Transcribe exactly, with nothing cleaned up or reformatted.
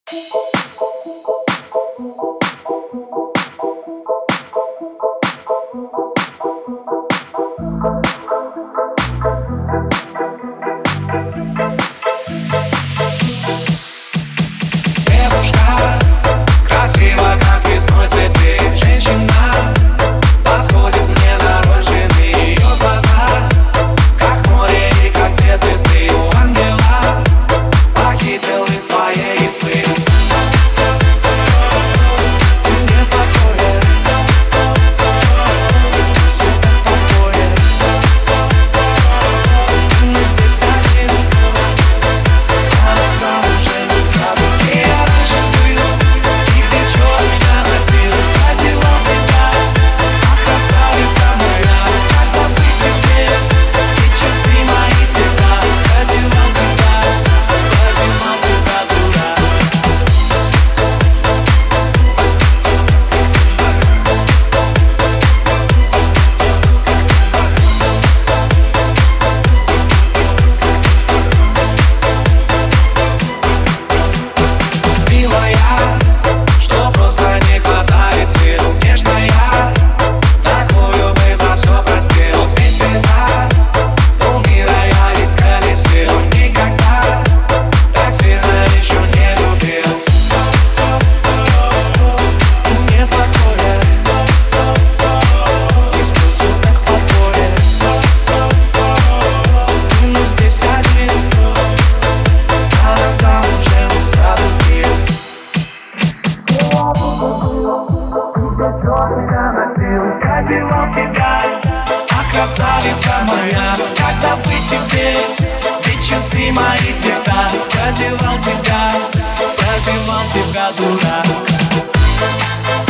Девушка, красива, как весной цветы. Женщина подходит мне на роль жены. Ее глаза, как море и как две звезды. У ангела похитил из своей избы. Нет покоя, без пульса так подходит. Мы здесь один, она замужем забыт. Где я раньше был и где черт меня носил? Прозевал тебя, а красавица моя. Как забыть тебе, ведь часы мои тебя. Прозевал тебя, прозевал тебя, дурак. Милая, что просто не хватает сил. Нежная, такую бы за все простил. Вот ведь беда, полмира я исколесил. Никогда так сильно еще не любил. Нет покоя, не сплю суток подходит. Ну здесь один, она замужем за другим. Пробивал тебя, а красавица моя. Как забыть тебе, ведь часы мои тик-так. Прозевал тебя, прозевал тебя, дурак.